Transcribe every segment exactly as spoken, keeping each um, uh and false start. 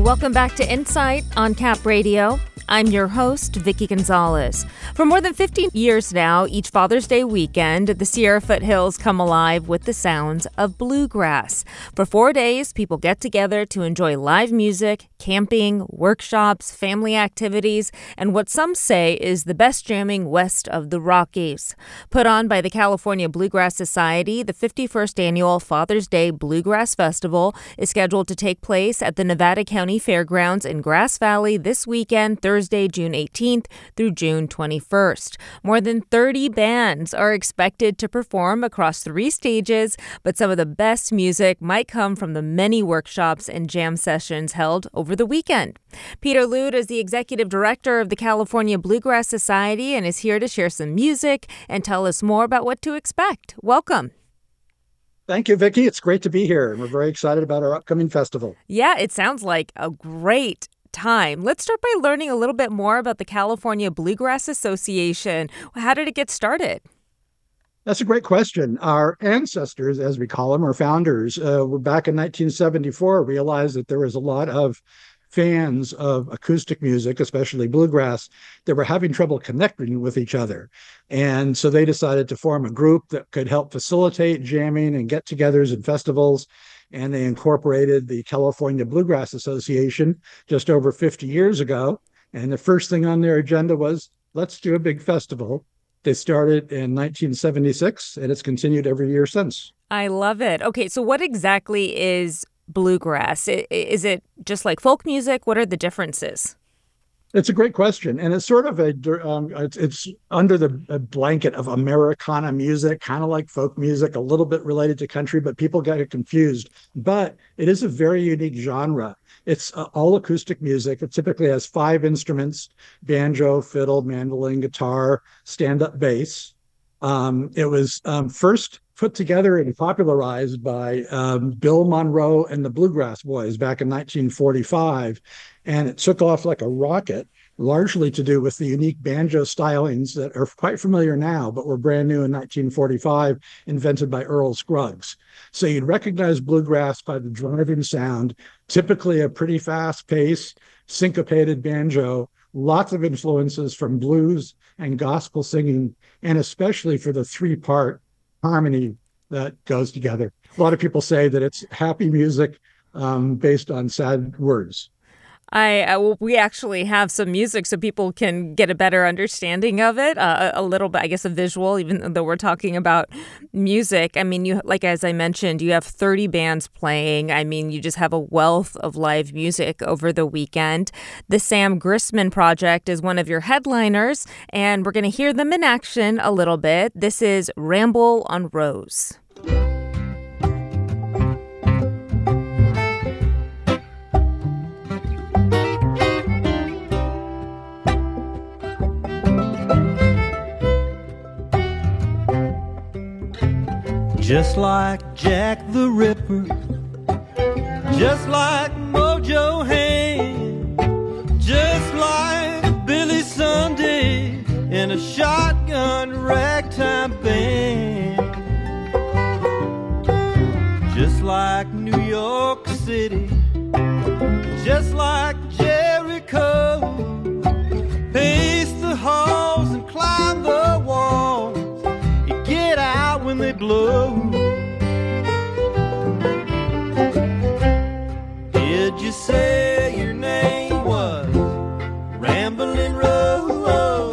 Welcome back to Insight on Cap Radio. I'm your host, Vicky Gonzalez. For more than fifteen years now, each Father's Day weekend, the Sierra Foothills come alive with the sounds of bluegrass. For four days, people get together to enjoy live music, camping, workshops, family activities, and what some say is the best jamming west of the Rockies. Put on by the California Bluegrass Society, the fifty-first annual Father's Day Bluegrass Festival is scheduled to take place at the Nevada County Fairgrounds in Grass Valley this weekend, Thursday, June eighteenth through June twenty-first. More than thirty bands are expected to perform across three stages, but some of the best music might come from the many workshops and jam sessions held over the weekend. Peter Lude is the executive director of the California Bluegrass Society and is here to share some music and tell us more about what to expect. Welcome. Thank you, Vicki. It's great to be here, and we're very excited about our upcoming festival. Yeah, it sounds like a great time. Let's start by learning a little bit more about the California Bluegrass Association. How did it get started? That's a great question. Our ancestors, as we call them, or founders, uh, were back in nineteen seventy-four, realized that there was a lot of fans of acoustic music, especially bluegrass, that were having trouble connecting with each other. And so they decided to form a group that could help facilitate jamming and get-togethers and festivals. And they incorporated the California Bluegrass Association just over fifty years ago. And the first thing on their agenda was, let's do a big festival. They started in nineteen seventy-six, and it's continued every year since. I love it. Okay, so what exactly is bluegrass? Is it just like folk music? What are the differences? It's a great question, and it's sort of a um, it's, it's under the blanket of Americana music, kind of like folk music, a little bit related to country, but people get it confused. But it is a very unique genre. It's uh, all acoustic music. It typically has five instruments: banjo, fiddle, mandolin, guitar, stand-up bass. Um, it was um, first put together and popularized by um, Bill Monroe and the Bluegrass Boys back in nineteen forty-five. And it took off like a rocket, largely to do with the unique banjo stylings that are quite familiar now, but were brand new in nineteen forty-five, invented by Earl Scruggs. So you'd recognize bluegrass by the driving sound, typically a pretty fast pace, syncopated banjo, lots of influences from blues and gospel singing, and especially for the three-part harmony that goes together. A lot of people say that it's happy music um, based on sad words. I, I well, we actually have some music so people can get a better understanding of it, uh, a little bit, I guess, a visual, even though we're talking about music. I mean, you like, as I mentioned, you have thirty bands playing. I mean, you just have a wealth of live music over the weekend. The Sam Grisman Project is one of your headliners, and we're going to hear them in action a little bit. This is Ramble on Rose. Just like Jack the Ripper, just like Mojo Hand, just like Billy Sunday in a shotgun ragtime band, just like New York City, just like Jericho, pace the halls and climb the walls, you get out when they blow. Did you say your name was Ramblin' Rose?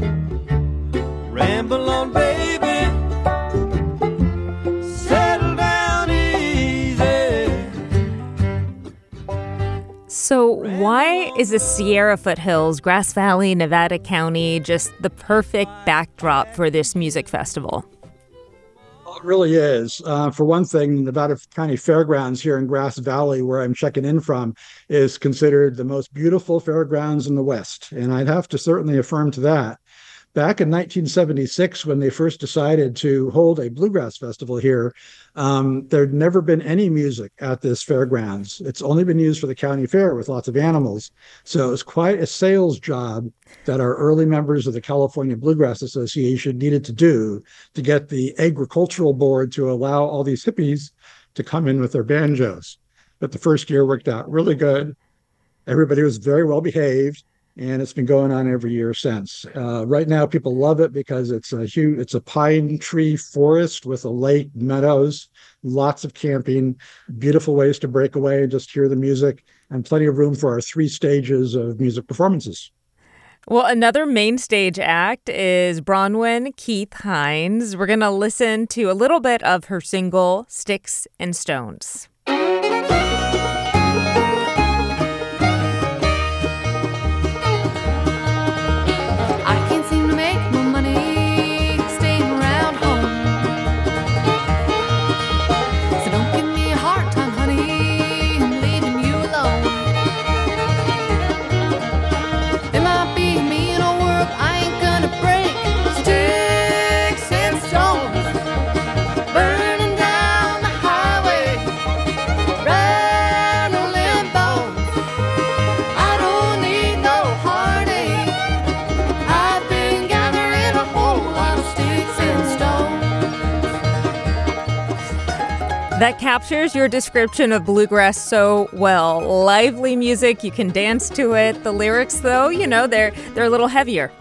Ramble on, baby. Settle down easy. So why is the Sierra Foothills, Grass Valley, Nevada County just the perfect backdrop for this music festival? It really is. Uh, for one thing, Nevada County Fairgrounds here in Grass Valley, where I'm checking in from, is considered the most beautiful fairgrounds in the West. And I'd have to certainly affirm to that. Back in nineteen seventy-six, when they first decided to hold a bluegrass festival here, um, there'd never been any music at this fairgrounds. It's only been used for the county fair with lots of animals. So it was quite a sales job that our early members of the California Bluegrass Association needed to do to get the agricultural board to allow all these hippies to come in with their banjos. But the first year worked out really good. Everybody was very well behaved, and it's been going on every year since. Uh, right now, people love it because it's a huge, it's a pine tree forest with a lake, meadows, lots of camping, beautiful ways to break away and just hear the music, and plenty of room for our three stages of music performances. Well, another main stage act is Bronwyn Keith Hynes. We're going to listen to a little bit of her single, Sticks and Stones. That captures your description of bluegrass so well. Lively music, you can dance to it. The lyrics, though, you know, they're they're a little heavier.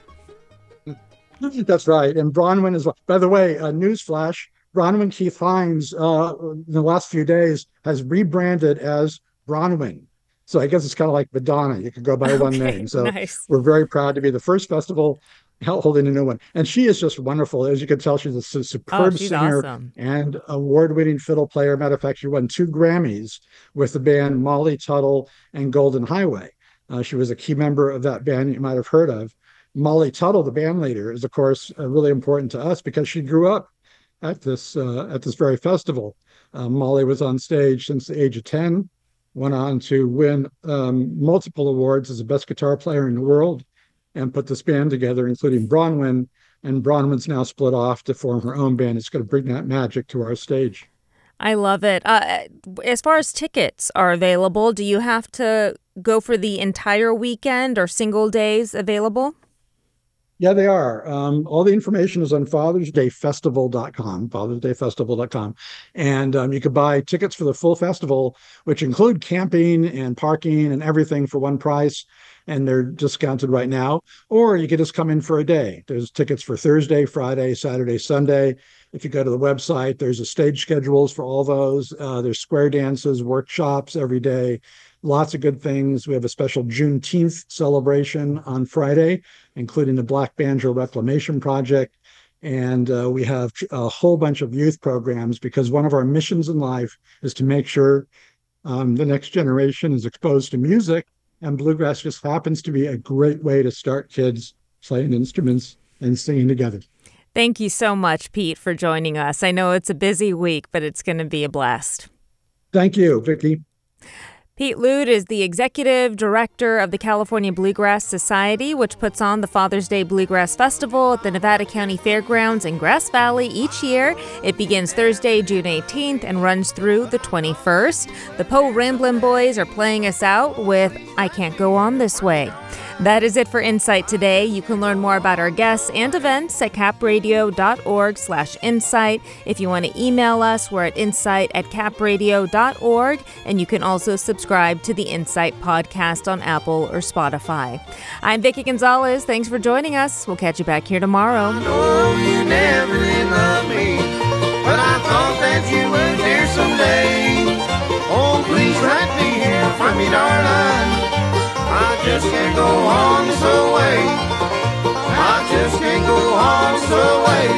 That's right. And Bronwyn is, by the way, a newsflash, Bronwyn Keith Hynes, uh, in the last few days, has rebranded as Bronwyn. So I guess it's kind of like Madonna. You could go by okay, one name. So nice. We're very proud to be the first festival holding a new one. And she is just wonderful. As you can tell, she's a superb oh, she's singer awesome. And award-winning fiddle player. Matter of fact, she won two Grammys with the band Molly Tuttle and Golden Highway. Uh, she was a key member of that band you might have heard of. Molly Tuttle, the band leader, is, of course, uh, really important to us because she grew up at this uh, at this very festival. Uh, Molly was on stage since the age of ten, went on to win um, multiple awards as the best guitar player in the world, and put this band together, including Bronwyn. And Bronwyn's now split off to form her own band. It's going to bring that magic to our stage. I love it. Uh, as far as tickets are available, do you have to go for the entire weekend or single days available? Yeah, they are. Um, all the information is on fathers day festival dot com, fathers day festival dot com. And um, you could buy tickets for the full festival, which include camping and parking and everything for one price. And they're discounted right now. Or you could just come in for a day. There's tickets for Thursday, Friday, Saturday, Sunday. If you go to the website, there's a stage schedules for all those. Uh, there's square dances, workshops every day. Lots of good things. We have a special Juneteenth celebration on Friday, including the Black Banjo Reclamation Project. And uh, we have a whole bunch of youth programs because one of our missions in life is to make sure um, the next generation is exposed to music. And bluegrass just happens to be a great way to start kids playing instruments and singing together. Thank you so much, Pete, for joining us. I know it's a busy week, but it's going to be a blast. Thank you, Vicki. Pete Lude is the executive director of the California Bluegrass Society, which puts on the Father's Day Bluegrass Festival at the Nevada County Fairgrounds in Grass Valley each year. It begins Thursday, June eighteenth, and runs through the twenty-first. The Poe Ramblin' Boys are playing us out with I Can't Go On This Way. That is it for Insight today. You can learn more about our guests and events at capradio.org slash insight. If you want to email us, we're at insight at capradio dot org. And you can also subscribe to the Insight podcast on Apple or Spotify. I'm Vicki Gonzalez. Thanks for joining us. We'll catch you back here tomorrow. I know you never did love me, but I thought that you would here someday. Oh, please write me here from me, darling. I just can't go on this way. I just can't go on this way.